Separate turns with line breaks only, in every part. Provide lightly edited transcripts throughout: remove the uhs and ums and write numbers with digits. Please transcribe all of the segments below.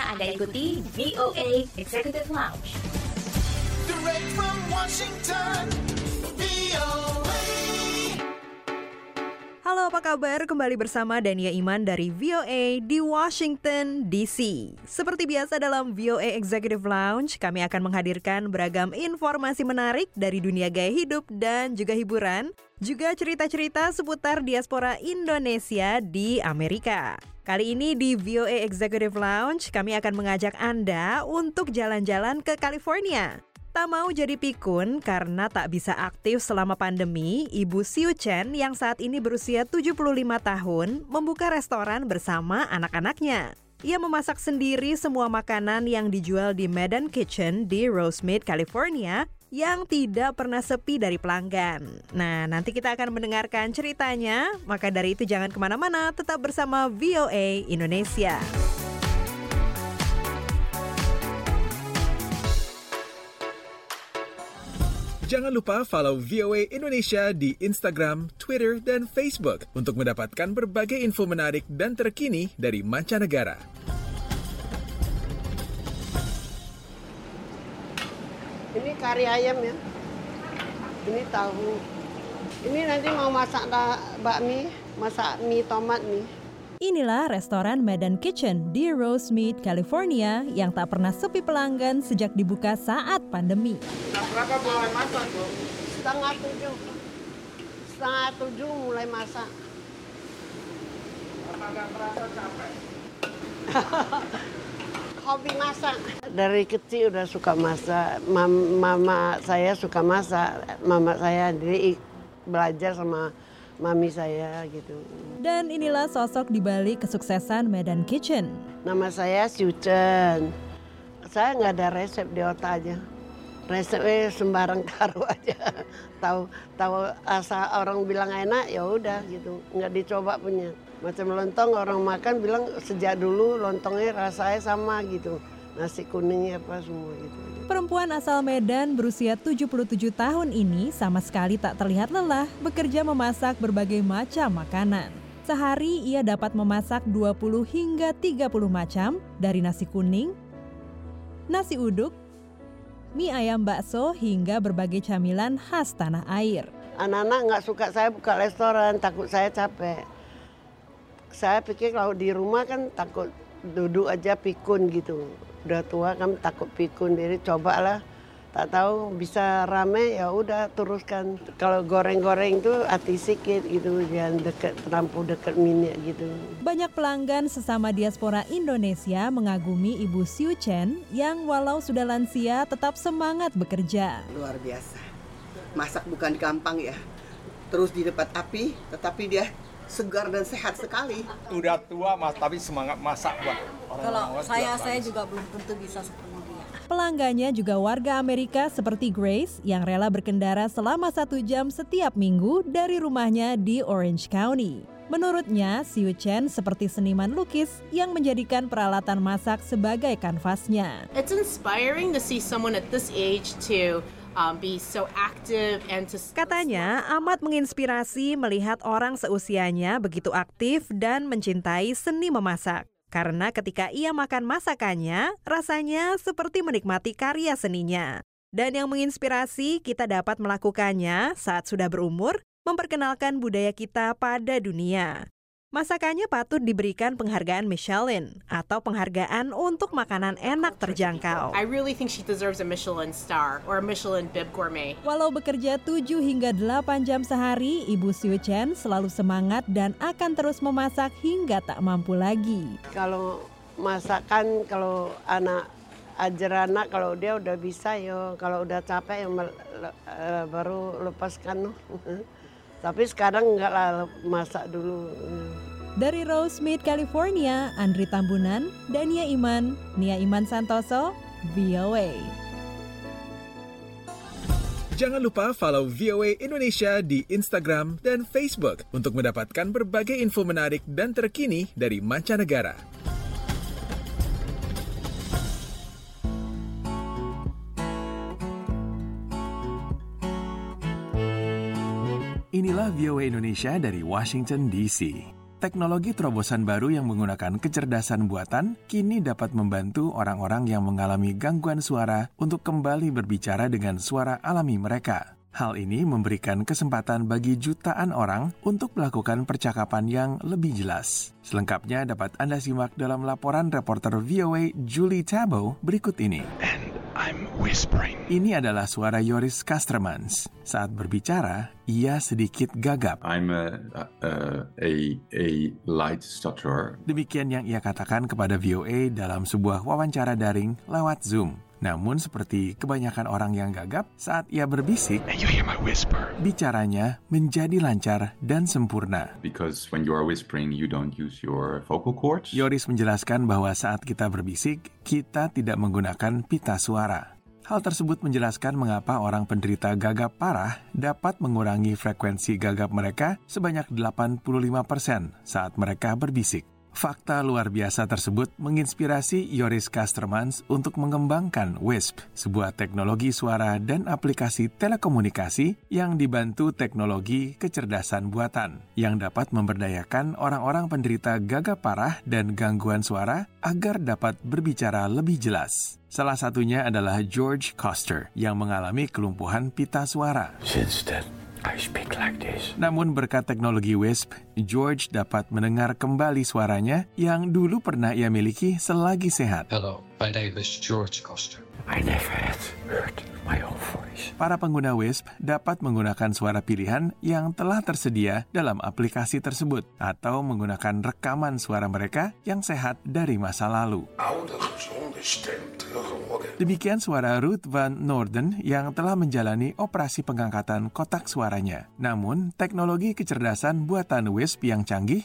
Anda ikuti VOA Executive Lounge.
Direct from Washington, VOA.
Halo, apa kabar? Kembali bersama Dania Iman dari VOA di Washington, D.C. Seperti biasa dalam VOA Executive Lounge, kami akan menghadirkan beragam informasi menarik dari dunia gaya hidup dan juga hiburan, juga cerita-cerita seputar diaspora Indonesia di Amerika. Kali ini di VOA Executive Lounge, kami akan mengajak Anda untuk jalan-jalan ke California. Tak mau jadi pikun karena tak bisa aktif selama pandemi, Ibu Siu Chen yang saat ini berusia 75 tahun membuka restoran bersama anak-anaknya. Ia memasak sendiri semua makanan yang dijual di Medan Kitchen di Rosemead, California yang tidak pernah sepi dari pelanggan. Nah, nanti kita akan mendengarkan ceritanya, maka dari itu jangan kemana-mana, tetap bersama VOA Indonesia.
Jangan lupa follow VOA Indonesia di Instagram, Twitter, dan Facebook untuk mendapatkan berbagai info menarik dan terkini dari mancanegara.
Ini kari ayam ya, ini tahu. Ini nanti mau masak bakmi, masak mie tomat nih.
Inilah restoran Medan Kitchen di Rosemead, California yang tak pernah sepi pelanggan sejak dibuka saat pandemi.
Berapa mulai masak, Bu? Setengah 7 mulai masak.
Apakah merasa capek?
Hobi masak. Dari kecil udah suka masak. Mama saya suka masak. Mama saya jadi belajar sama mami saya gitu.
Dan inilah sosok di balik kesuksesan Medan Kitchen.
Nama saya Siu Chen. Saya nggak ada resep di otak aja. Resepnya sembarang taruh aja. Tahu asal orang bilang enak ya udah gitu. Nggak dicoba punya. Macam lontong orang makan bilang sejak dulu lontongnya rasanya sama gitu. Nasi kuningnya apa semua gitu.
Perempuan asal Medan berusia 77 tahun ini sama sekali tak terlihat lelah bekerja memasak berbagai macam makanan. Sehari ia dapat memasak 20 hingga 30 macam dari nasi kuning, nasi uduk, mie ayam bakso hingga berbagai camilan khas tanah air.
Anak-anak nggak suka saya buka restoran, takut saya capek. Saya pikir kalau di rumah kan takut duduk aja pikun gitu. Udah tua kan takut pikun, jadi cobalah. Tak tahu bisa rame ya udah teruskan. Kalau goreng-goreng itu hati sikit gitu, jangan terlampau dekat minyak gitu.
Banyak pelanggan sesama diaspora Indonesia mengagumi Ibu Siu Chen yang walau sudah lansia tetap semangat bekerja.
Luar biasa. Masak bukan gampang ya. Terus di depan api, tetapi dia segar dan sehat sekali.
Udah tua mas, tapi semangat masak buat orang.
Kalau saya juga belum tentu bisa seperti dia.
Pelanggannya juga warga Amerika seperti Grace yang rela berkendara selama 1 jam setiap minggu dari rumahnya di Orange County. Menurutnya, Siu Chen seperti seniman lukis yang menjadikan peralatan masak sebagai kanvasnya.
It's inspiring to see someone at this age to be so active and to...
Katanya amat menginspirasi melihat orang seusianya begitu aktif dan mencintai seni memasak. Karena ketika ia makan masakannya, rasanya seperti menikmati karya seninya. Dan yang menginspirasi kita dapat melakukannya saat sudah berumur, memperkenalkan budaya kita pada dunia. Masakannya patut diberikan penghargaan Michelin atau penghargaan untuk makanan enak terjangkau.
I really think she deserves a Michelin star or a Michelin Bib Gourmet.
Walau bekerja 7 hingga 8 jam sehari, Ibu Siu Chen selalu semangat dan akan terus memasak hingga tak mampu lagi.
Kalau masakan, kalau ajar anak kalau dia udah bisa yo, kalau udah capek ya baru lepaskan. Tapi sekarang enggak lah, masak dulu.
Dari Rosemead, California, Andri Tambunan, Dania Iman, Nia Iman Santoso, VOA.
Jangan lupa follow VOA Indonesia di Instagram dan Facebook untuk mendapatkan berbagai info menarik dan terkini dari mancanegara.
Inilah VOA Indonesia dari Washington, D.C.
Teknologi terobosan baru yang menggunakan kecerdasan buatan kini dapat membantu orang-orang yang mengalami gangguan suara untuk kembali berbicara dengan suara alami mereka. Hal ini memberikan kesempatan bagi jutaan orang untuk melakukan percakapan yang lebih jelas. Selengkapnya dapat Anda simak dalam laporan reporter VOA Julie Tabo berikut ini.
And I'm whispering.
Ini adalah suara Joris Castremans. Saat berbicara, ia sedikit gagap.
I'm a light stutterer.
Demikian yang ia katakan kepada VOA dalam sebuah wawancara daring lewat Zoom. Namun seperti kebanyakan orang yang gagap, saat ia berbisik,
And you hear my whisper.
bicaranya menjadi lancar dan sempurna.
Because when you are whispering, you don't use your vocal cords.
Joris menjelaskan bahwa saat kita berbisik, kita tidak menggunakan pita suara. Hal tersebut menjelaskan mengapa orang penderita gagap parah dapat mengurangi frekuensi gagap mereka sebanyak 85% saat mereka berbisik. Fakta luar biasa tersebut menginspirasi Joris Castremans untuk mengembangkan Wisp, sebuah teknologi suara dan aplikasi telekomunikasi yang dibantu teknologi kecerdasan buatan, yang dapat memberdayakan orang-orang penderita gagap parah dan gangguan suara agar dapat berbicara lebih jelas. Salah satunya adalah George Koster yang mengalami kelumpuhan pita suara.
Since then, I speak like this.
Namun berkat teknologi Wisp, George dapat mendengar kembali suaranya yang dulu pernah ia miliki selagi sehat.
Hello, my name is George Koster.
I never had heard my own voice.
Para pengguna Wisp dapat menggunakan suara pilihan yang telah tersedia dalam aplikasi tersebut atau menggunakan rekaman suara mereka yang sehat dari masa lalu. Demikian suara Ruth Van Noorden yang telah menjalani operasi pengangkatan kotak suaranya. Namun, teknologi kecerdasan buatan Wisp yang canggih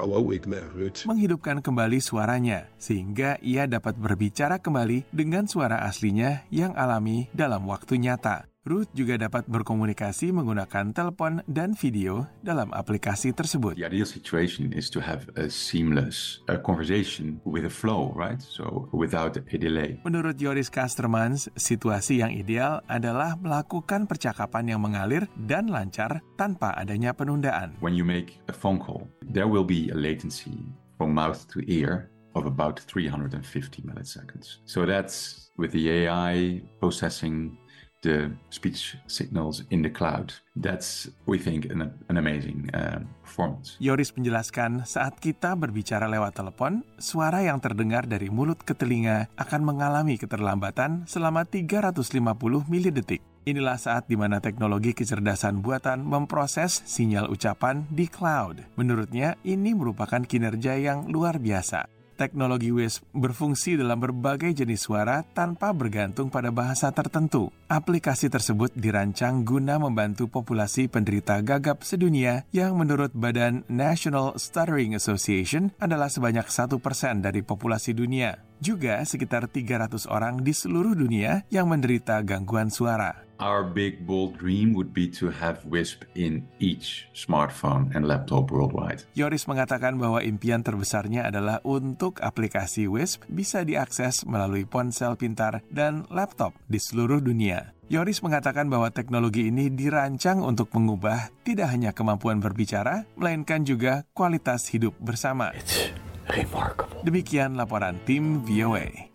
menghidupkan kembali suaranya, sehingga ia dapat berbicara kembali dengan suara aslinya yang alami dalam waktu nyata. Ruth juga dapat berkomunikasi menggunakan telepon dan video dalam aplikasi tersebut.
The ideal situation is to have a seamless conversation with a flow, right? So without a delay.
Menurut Joris Castremans, situasi yang ideal adalah melakukan percakapan yang mengalir dan lancar tanpa adanya penundaan.
When you make a phone call, there will be a latency from mouth to ear of about 350 milliseconds. So that's with the AI processing the speech signals in the cloud. That's, we think, an amazing performance.
Joris menjelaskan, saat kita berbicara lewat telepon, suara yang terdengar dari mulut ke telinga akan mengalami keterlambatan selama 350 milidetik. Inilah saat di mana teknologi kecerdasan buatan memproses sinyal ucapan di cloud. Menurutnya, ini merupakan kinerja yang luar biasa. Teknologi Wisp berfungsi dalam berbagai jenis suara tanpa bergantung pada bahasa tertentu. Aplikasi tersebut dirancang guna membantu populasi penderita gagap sedunia yang menurut Badan National Stuttering Association adalah sebanyak 1% dari populasi dunia. Juga sekitar 300 orang di seluruh dunia yang menderita gangguan suara.
Our big, bold dream would be to have Wisp in each smartphone and laptop worldwide.
Joris mengatakan bahwa impian terbesarnya adalah untuk aplikasi Wisp bisa diakses melalui ponsel pintar dan laptop di seluruh dunia. Joris mengatakan bahwa teknologi ini dirancang untuk mengubah tidak hanya kemampuan berbicara, melainkan juga kualitas hidup bersama.
It's remarkable.
Demikian laporan tim VOA.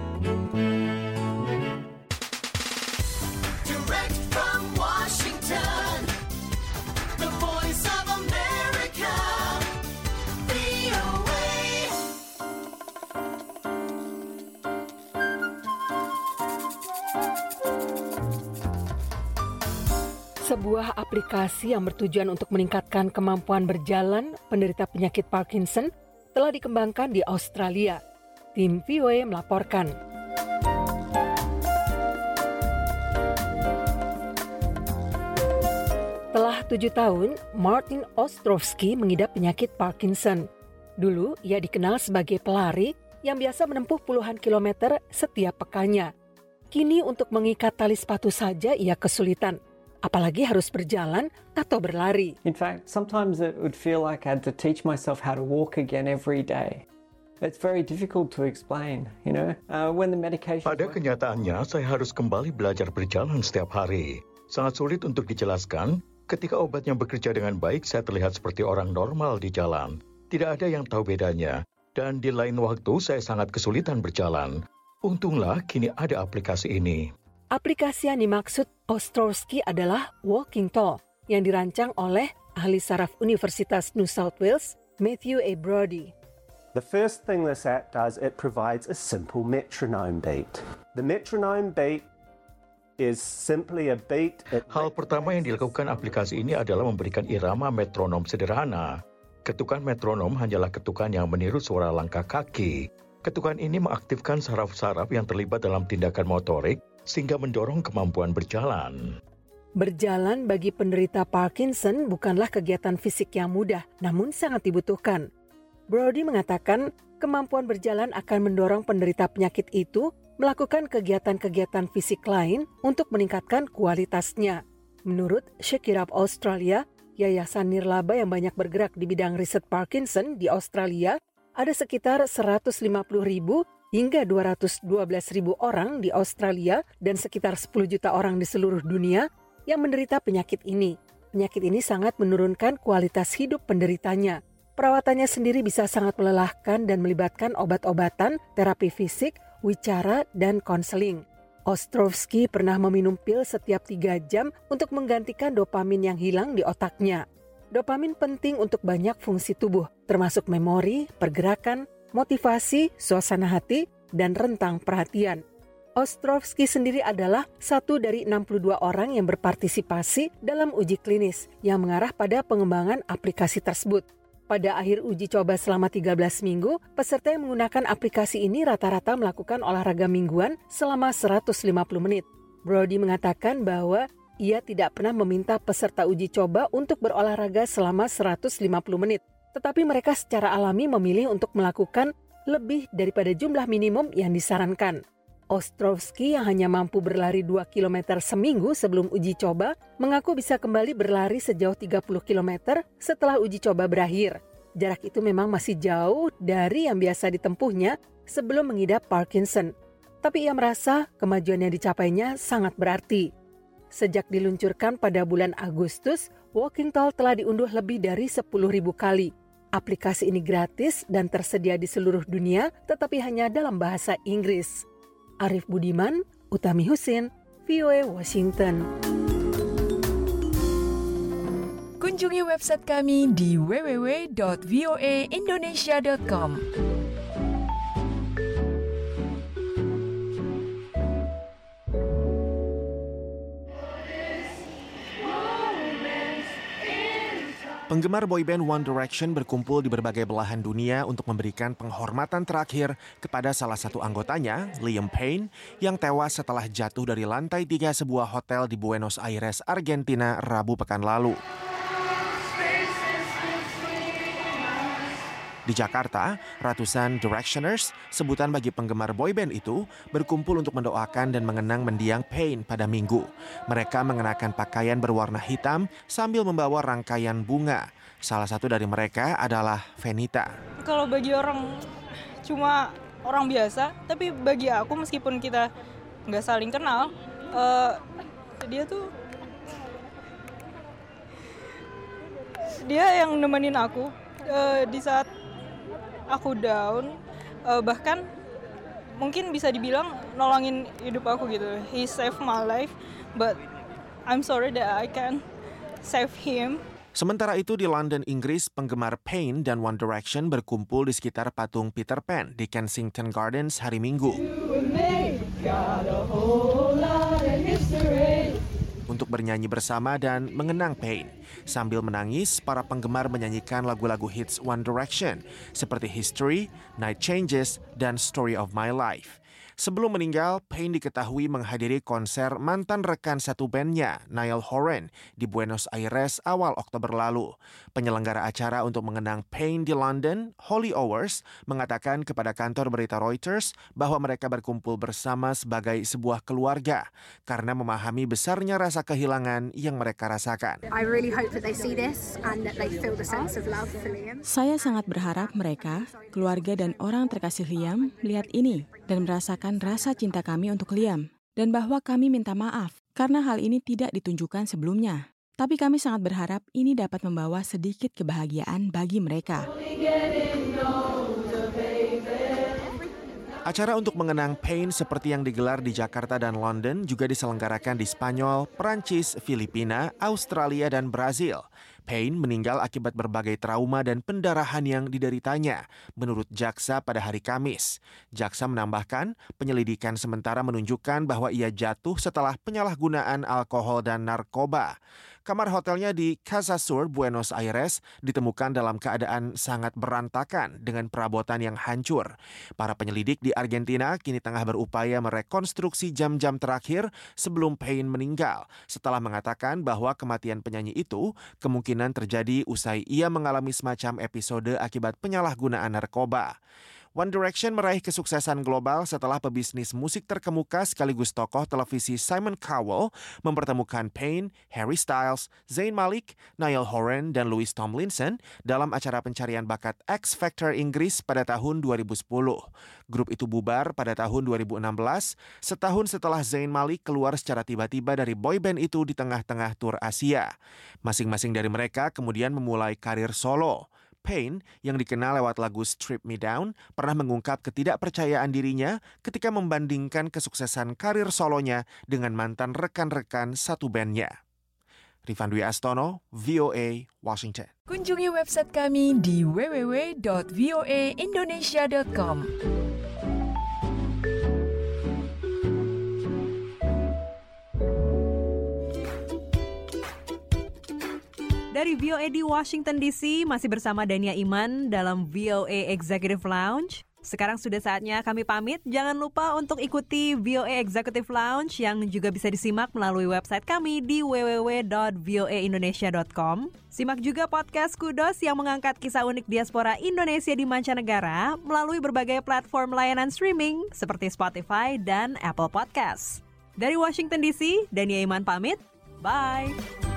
Direct from Washington, the voice of America, VOA.
Sebuah aplikasi yang bertujuan untuk meningkatkan kemampuan berjalan penderita penyakit Parkinson telah dikembangkan di Australia. Tim VOA melaporkan. Telah 7 tahun, Martin Ostrovsky mengidap penyakit Parkinson. Dulu, ia dikenal sebagai pelari yang biasa menempuh puluhan kilometer setiap pekannya. Kini untuk mengikat tali sepatu saja ia kesulitan, apalagi harus berjalan atau berlari.
In fact, sometimes it would feel like I had to teach myself how to walk again every day. It's very difficult to explain, you know. When the medication.
Pada kenyataannya, saya harus kembali belajar berjalan setiap hari. Sangat sulit untuk dijelaskan. Ketika obat yang bekerja dengan baik, saya terlihat seperti orang normal di jalan. Tidak ada yang tahu bedanya. Dan di lain waktu saya sangat kesulitan berjalan. Untunglah kini ada aplikasi ini.
Aplikasi yang dimaksud Ostrowski adalah Walking Tall yang dirancang oleh ahli saraf Universitas New South Wales, Matthew A. Brody.
The first thing this app does, it provides a simple metronome beat. The metronome beat is simply a beat.
Hal pertama yang dilakukan aplikasi ini adalah memberikan irama metronom sederhana. Ketukan metronom hanyalah ketukan yang meniru suara langkah kaki. Ketukan ini mengaktifkan saraf-saraf yang terlibat dalam tindakan motorik sehingga mendorong kemampuan berjalan.
Berjalan bagi penderita Parkinson bukanlah kegiatan fisik yang mudah, namun sangat dibutuhkan. Brody mengatakan kemampuan berjalan akan mendorong penderita penyakit itu melakukan kegiatan-kegiatan fisik lain untuk meningkatkan kualitasnya. Menurut Shake It Up Australia, yayasan nirlaba yang banyak bergerak di bidang riset Parkinson di Australia, ada sekitar 150.000 hingga 212.000 orang di Australia dan sekitar 10 juta orang di seluruh dunia yang menderita penyakit ini. Penyakit ini sangat menurunkan kualitas hidup penderitanya. Perawatannya sendiri bisa sangat melelahkan dan melibatkan obat-obatan, terapi fisik, wicara, dan konseling. Ostrowski pernah meminum pil setiap 3 jam untuk menggantikan dopamin yang hilang di otaknya. Dopamin penting untuk banyak fungsi tubuh, termasuk memori, pergerakan, motivasi, suasana hati, dan rentang perhatian. Ostrowski sendiri adalah satu dari 62 orang yang berpartisipasi dalam uji klinis yang mengarah pada pengembangan aplikasi tersebut. Pada akhir uji coba selama 13 minggu, peserta yang menggunakan aplikasi ini rata-rata melakukan olahraga mingguan selama 150 menit. Brody mengatakan bahwa ia tidak pernah meminta peserta uji coba untuk berolahraga selama 150 menit, tetapi mereka secara alami memilih untuk melakukan lebih daripada jumlah minimum yang disarankan. Ostrowski yang hanya mampu berlari 2 km seminggu sebelum uji coba mengaku bisa kembali berlari sejauh 30 km setelah uji coba berakhir. Jarak itu memang masih jauh dari yang biasa ditempuhnya sebelum mengidap Parkinson. Tapi ia merasa kemajuan yang dicapainya sangat berarti. Sejak diluncurkan pada bulan Agustus, Walking Tall telah diunduh lebih dari 10.000 kali. Aplikasi ini gratis dan tersedia di seluruh dunia, tetapi hanya dalam bahasa Inggris. Arif Budiman, Utami Husin, VOA Washington.
Kunjungi website kami di www.voaindonesia.com.
Penggemar boyband One Direction berkumpul di berbagai belahan dunia untuk memberikan penghormatan terakhir kepada salah satu anggotanya, Liam Payne, yang tewas setelah jatuh dari lantai 3 sebuah hotel di Buenos Aires, Argentina, Rabu pekan lalu. Di Jakarta, ratusan Directioners, sebutan bagi penggemar boyband itu, berkumpul untuk mendoakan dan mengenang mendiang Payne pada Minggu. Mereka mengenakan pakaian berwarna hitam sambil membawa rangkaian bunga. Salah satu dari mereka adalah Venita.
Kalau bagi orang cuma orang biasa, tapi bagi aku meskipun kita nggak saling kenal, dia yang nemenin aku di saat aku down, bahkan mungkin bisa dibilang nolongin hidup aku gitu. He saved my life, but I'm sorry that I can't save him.
Sementara itu di London, Inggris, penggemar Payne dan One Direction berkumpul di sekitar patung Peter Pan di Kensington Gardens hari Minggu. Untuk bernyanyi bersama dan mengenang Payne. Sambil menangis, para penggemar menyanyikan lagu-lagu hits One Direction seperti History, Night Changes, dan Story of My Life. Sebelum meninggal, Payne diketahui menghadiri konser mantan rekan satu bandnya, Niall Horan, di Buenos Aires awal Oktober lalu. Penyelenggara acara untuk mengenang Payne di London, Holly Owers, mengatakan kepada kantor berita Reuters bahwa mereka berkumpul bersama sebagai sebuah keluarga karena memahami besarnya rasa kehilangan yang mereka rasakan.
I really hope that they see this and that they feel the sense of love for Liam.
Saya sangat berharap mereka, keluarga dan orang terkasih Liam, melihat ini dan merasakan rasa cinta kami untuk Liam, dan bahwa kami minta maaf karena hal ini tidak ditunjukkan sebelumnya. Tapi kami sangat berharap ini dapat membawa sedikit kebahagiaan bagi mereka.
Acara untuk mengenang Pain seperti yang digelar di Jakarta dan London juga diselenggarakan di Spanyol, Perancis, Filipina, Australia, dan Brazil. Pain meninggal akibat berbagai trauma dan pendarahan yang dideritanya, menurut jaksa pada hari Kamis. Jaksa menambahkan, penyelidikan sementara menunjukkan bahwa ia jatuh setelah penyalahgunaan alkohol dan narkoba. Kamar hotelnya di Casa Sur, Buenos Aires, ditemukan dalam keadaan sangat berantakan dengan perabotan yang hancur. Para penyelidik di Argentina kini tengah berupaya merekonstruksi jam-jam terakhir sebelum Pain meninggal, setelah mengatakan bahwa kematian penyanyi itu kemungkinan terjadi usai ia mengalami semacam episode akibat penyalahgunaan narkoba. One Direction meraih kesuksesan global setelah pebisnis musik terkemuka sekaligus tokoh televisi Simon Cowell mempertemukan Pain, Harry Styles, Zayn Malik, Niall Horan, dan Louis Tomlinson dalam acara pencarian bakat X Factor Inggris pada tahun 2010. Grup itu bubar pada tahun 2016, setahun setelah Zayn Malik keluar secara tiba-tiba dari boyband itu di tengah-tengah tur Asia. Masing-masing dari mereka kemudian memulai karir solo. Pain, yang dikenal lewat lagu Strip Me Down, pernah mengungkap ketidakpercayaan dirinya ketika membandingkan kesuksesan karir solonya dengan mantan rekan-rekan satu bandnya. Rifan Dwi Astono, VOA, Washington.
Kunjungi website kami di www.voaindonesia.com.
Dari VOA di Washington DC, masih bersama Dania Iman dalam VOA Executive Lounge. Sekarang sudah saatnya kami pamit. Jangan lupa untuk ikuti VOA Executive Lounge yang juga bisa disimak melalui website kami di www.voaindonesia.com. Simak juga podcast Kudos yang mengangkat kisah unik diaspora Indonesia di mancanegara melalui berbagai platform layanan streaming seperti Spotify dan Apple Podcasts. Dari Washington DC, Dania Iman pamit. Bye!